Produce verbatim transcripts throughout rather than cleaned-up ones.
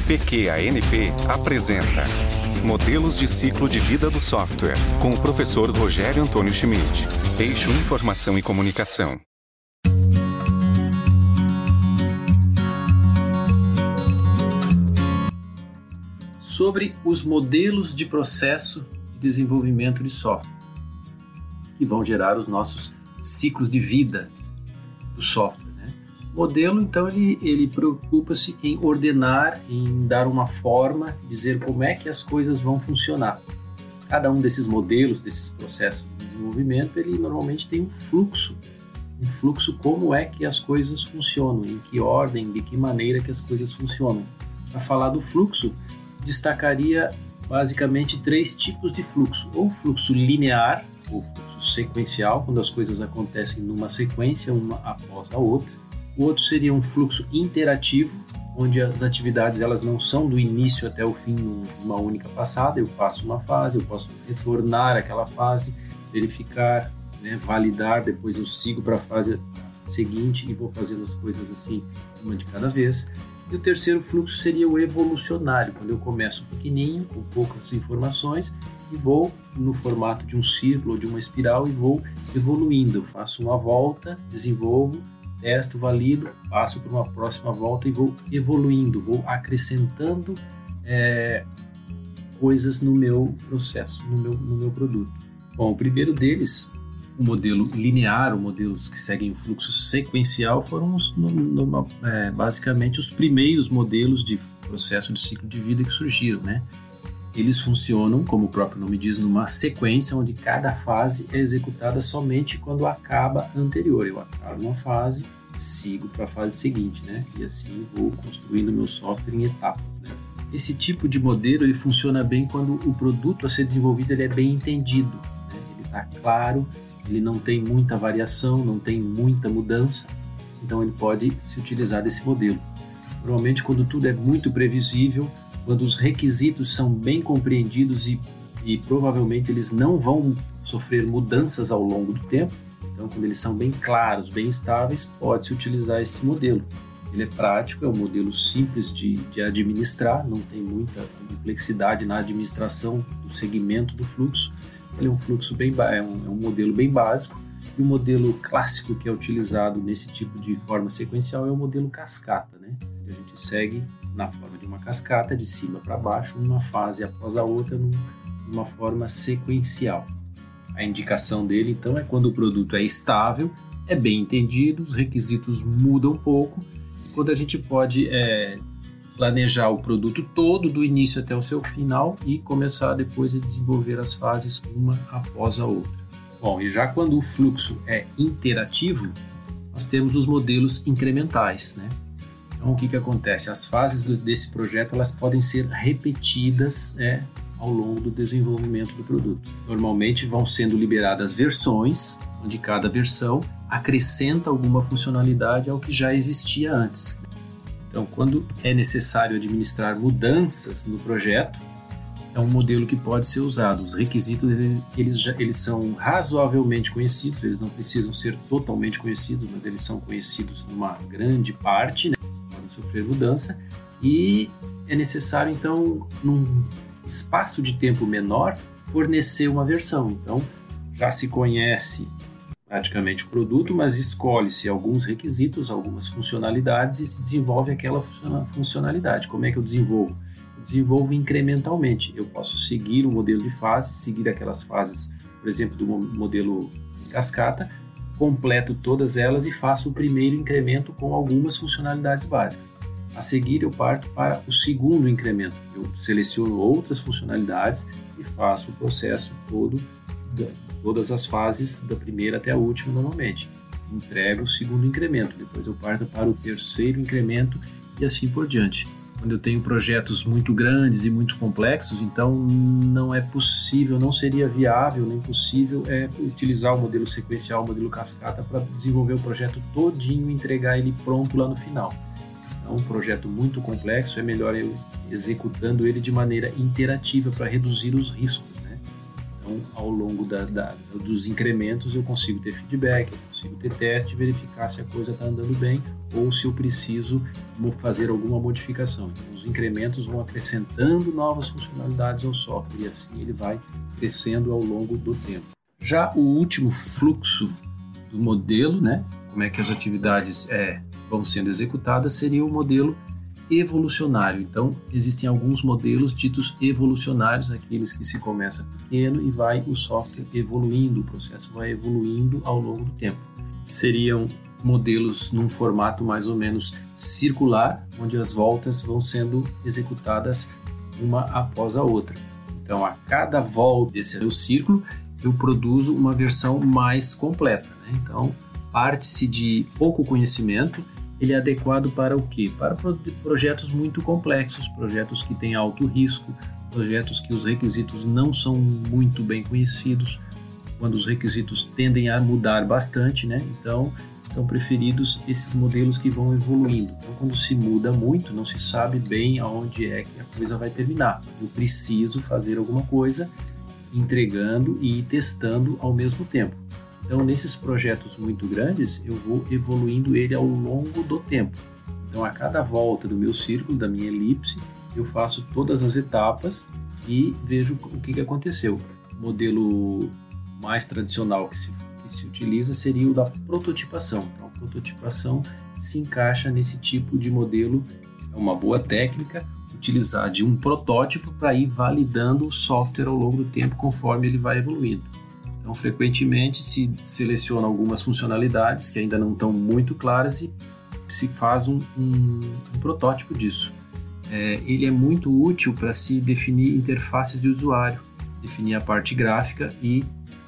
P Q A N P apresenta Modelos de Ciclo de Vida do Software, com o professor Rogério Antônio Schmidt. Eixo Informação e Comunicação. Sobre os modelos de processo de desenvolvimento de software, que vão gerar os nossos ciclos de vida do software. Né? O modelo, então, ele, ele preocupa-se em ordenar, em dar uma forma, dizer como é que as coisas vão funcionar. Cada um desses modelos, desses processos de desenvolvimento, ele normalmente tem um fluxo, um fluxo como é que as coisas funcionam, em que ordem, de que maneira que as coisas funcionam. Para falar do fluxo, destacaria basicamente três tipos de fluxo, ou fluxo linear, ou fluxo sequencial, quando as coisas acontecem numa sequência, uma após a outra. O outro seria um fluxo interativo, onde as atividades elas não são do início até o fim numa única passada, eu passo uma fase, eu posso retornar àquela fase, verificar, né, validar, depois eu sigo para a fase seguinte e vou fazendo as coisas assim, uma de cada vez. E o terceiro fluxo seria o evolucionário, quando eu começo pequenininho, com poucas informações, e vou no formato de um círculo ou de uma espiral e vou evoluindo. Eu faço uma volta, desenvolvo, testo, valido, passo para uma próxima volta e vou evoluindo, vou acrescentando é, coisas no meu processo, no meu, no meu produto. Bom, o primeiro deles, o modelo linear, os modelos que seguem o fluxo sequencial, foram os, no, no, é, basicamente os primeiros modelos de processo de ciclo de vida que surgiram, né? Eles funcionam, como o próprio nome diz, numa sequência onde cada fase é executada somente quando acaba a anterior. Eu acabo uma fase, sigo para a fase seguinte, né? E assim vou construindo meu software em etapas, né? Esse tipo de modelo ele funciona bem quando o produto a ser desenvolvido ele é bem entendido, né? Ele está claro, ele não tem muita variação, não tem muita mudança, então ele pode se utilizar desse modelo. Normalmente, quando tudo é muito previsível, quando os requisitos são bem compreendidos e, e provavelmente eles não vão sofrer mudanças ao longo do tempo, então quando eles são bem claros, bem estáveis, pode-se utilizar esse modelo. Ele é prático, é um modelo simples de, de administrar, não tem muita complexidade na administração do segmento do fluxo. Ele é um fluxo bem é um, é um modelo bem básico, e o modelo clássico que é utilizado nesse tipo de forma sequencial é o modelo cascata, né? A gente segue na forma de uma cascata, de cima para baixo, uma fase após a outra, num, numa forma sequencial. A indicação dele, então, é quando o produto é estável, é bem entendido, os requisitos mudam um pouco, quando a gente pode é, planejar o produto todo, do início até o seu final, e começar depois a desenvolver as fases uma após a outra. Bom, e já quando o fluxo é interativo, nós temos os modelos incrementais, né? Então, o que que acontece? As fases do, desse projeto, elas podem ser repetidas, né, ao longo do desenvolvimento do produto. Normalmente vão sendo liberadas versões, onde cada versão acrescenta alguma funcionalidade ao que já existia antes. Então, quando é necessário administrar mudanças no projeto, é um modelo que pode ser usado. Os requisitos, eles, já, eles são razoavelmente conhecidos, eles não precisam ser totalmente conhecidos, mas eles são conhecidos numa grande parte, né? Podem sofrer mudança, e é necessário, então, num espaço de tempo menor, fornecer uma versão. Então, já se conhece praticamente o produto, mas escolhe-se alguns requisitos, algumas funcionalidades e se desenvolve aquela funcionalidade. Como é que eu desenvolvo? Eu desenvolvo incrementalmente. Eu posso seguir o modelo de fases, seguir aquelas fases, por exemplo, do modelo cascata, completo todas elas e faço o primeiro incremento com algumas funcionalidades básicas. A seguir, eu parto para o segundo incremento. Eu seleciono outras funcionalidades e faço o processo todo, todas as fases da primeira até a última normalmente. Entrego o segundo incremento, depois eu parto para o terceiro incremento e assim por diante. Quando eu tenho projetos muito grandes e muito complexos, então não é possível, não seria viável nem possível é, utilizar o modelo sequencial, o modelo cascata para desenvolver o projeto todinho e entregar ele pronto lá no final. Então, um projeto muito complexo, é melhor eu executando ele de maneira interativa para reduzir os riscos, né? Então, Então, ao longo da, da, dos incrementos, eu consigo ter feedback, eu consigo ter teste, verificar se a coisa está andando bem ou se eu preciso fazer alguma modificação. Então, os incrementos vão acrescentando novas funcionalidades ao software e assim ele vai crescendo ao longo do tempo. Já o último fluxo do modelo, né, como é que as atividades é, vão sendo executadas, seria o modelo evolucionário. Então, existem alguns modelos ditos evolucionários, aqueles que se começa pequeno e vai o software evoluindo, o processo vai evoluindo ao longo do tempo. Seriam modelos num formato mais ou menos circular, onde as voltas vão sendo executadas uma após a outra. Então, a cada volta desse meu círculo, eu produzo uma versão mais completa, né? Então, parte-se de pouco conhecimento. Ele é adequado para o quê? Para projetos muito complexos, projetos que têm alto risco, projetos que os requisitos não são muito bem conhecidos, quando os requisitos tendem a mudar bastante, né? Então, são preferidos esses modelos que vão evoluindo. Então, quando se muda muito, não se sabe bem aonde é que a coisa vai terminar. Eu preciso fazer alguma coisa, entregando e testando ao mesmo tempo. Então, nesses projetos muito grandes, eu vou evoluindo ele ao longo do tempo. Então, a cada volta do meu círculo, da minha elipse, eu faço todas as etapas e vejo o que, que aconteceu. O modelo mais tradicional que se, que se utiliza seria o da prototipação. Então, a prototipação se encaixa nesse tipo de modelo. É uma boa técnica utilizar de um protótipo para ir validando o software ao longo do tempo, conforme ele vai evoluindo. Então, frequentemente se seleciona algumas funcionalidades que ainda não estão muito claras e se faz um, um, um protótipo disso. É, ele é muito útil para se definir interfaces de usuário, definir a parte gráfica e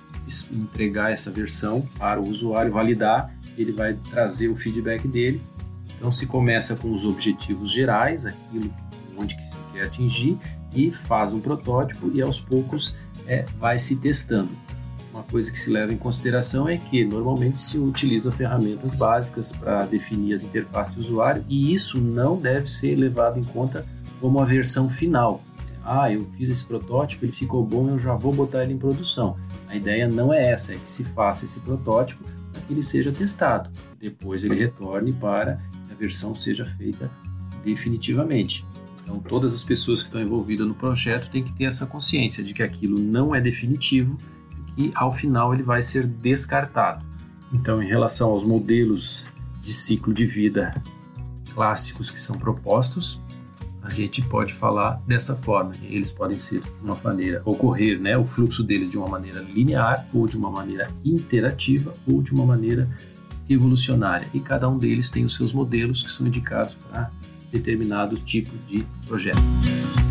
entregar essa versão para o usuário, validar, ele vai trazer o feedback dele. Então, se começa com os objetivos gerais, aquilo onde que se quer atingir, e faz um protótipo e aos poucos é, vai se testando. Uma coisa que se leva em consideração é que normalmente se utiliza ferramentas básicas para definir as interfaces de usuário e isso não deve ser levado em conta como a versão final. Ah, eu fiz esse protótipo, ele ficou bom, eu já vou botar ele em produção. A ideia não é essa, é que se faça esse protótipo para que ele seja testado. Depois ele retorne para que a versão seja feita definitivamente. Então, todas as pessoas que estão envolvidas no projeto têm que ter essa consciência de que aquilo não é definitivo e ao final ele vai ser descartado. Então, em relação aos modelos de ciclo de vida clássicos que são propostos, a gente pode falar dessa forma. Eles podem ser de uma maneira, ocorrer, né, o fluxo deles de uma maneira linear, ou de uma maneira interativa, ou de uma maneira evolucionária. E cada um deles tem os seus modelos que são indicados para determinado tipo de projeto.